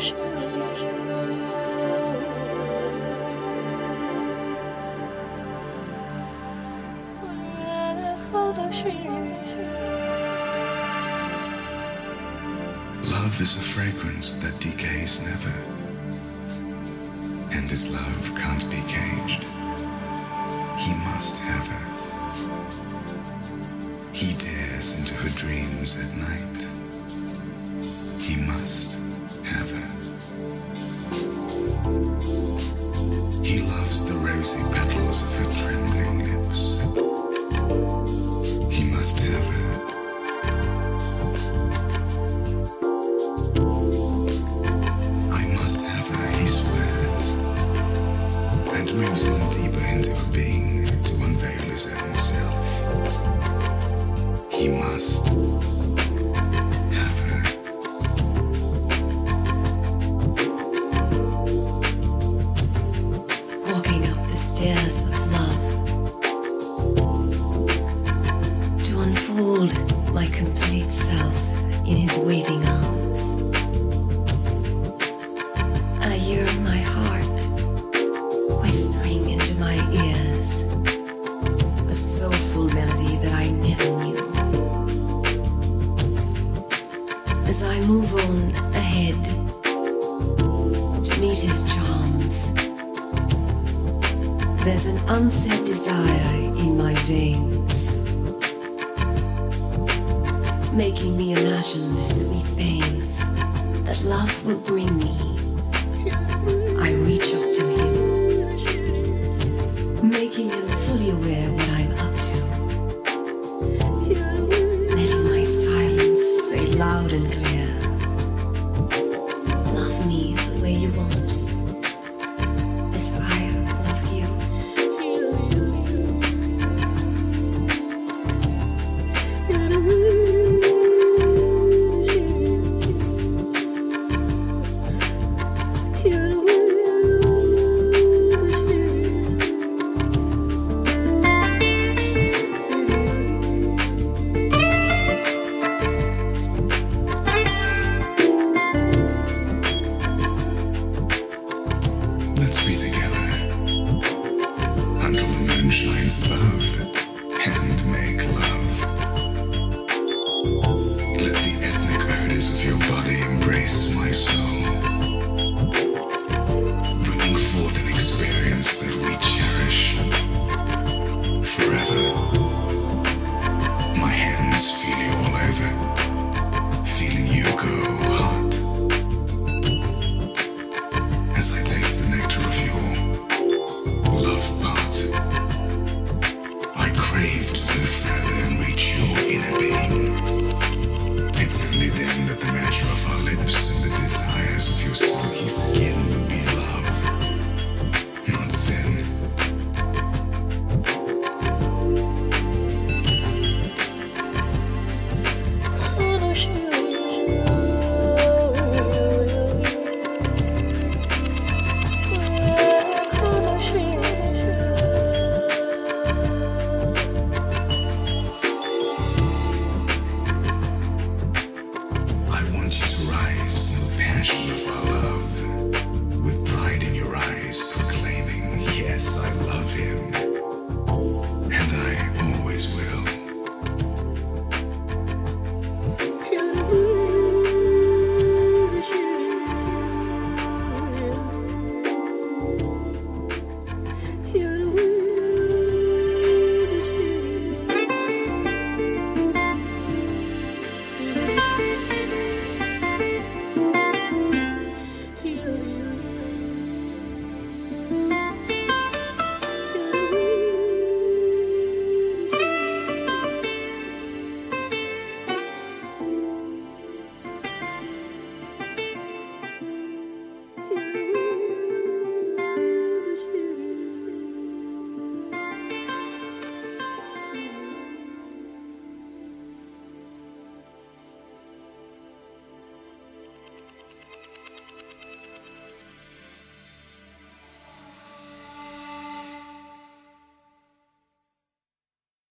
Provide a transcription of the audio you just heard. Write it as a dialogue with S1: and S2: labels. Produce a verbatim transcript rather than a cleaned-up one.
S1: Love is a fragrance that decays never, and his love can't be caged. He must have her. He dares into her dreams at night. He must have her. He loves the rosy petals of her trembling lips. He must have her. Moves him deeper into her being to unveil his own self. He must have her.
S2: Walking up the stairs of love to unfold my complete self in his waiting arms. I hear my heart whispering into my ears a soulful melody that I never knew. As I move on ahead to meet his charms, there's an unsaid desire in my veins, making me imagine the sweet pains that love will bring me. I reach up to him, making him fully aware what I'm up to, letting my silence say loud and clear, love me the way you want, as I love you.
S1: Let's be together until the moon shines above and make love. Let the ethnic odors of your body embrace my soul, bringing forth an experience that we cherish forever. My hands feel you all over, feeling you go hot. As I taste the nectar of your love part, I crave to move further and reach your inner being. It's only then that the measure of our lips and the desires of your silky skin will be love, not sin. I want you to rise from the passion of our love.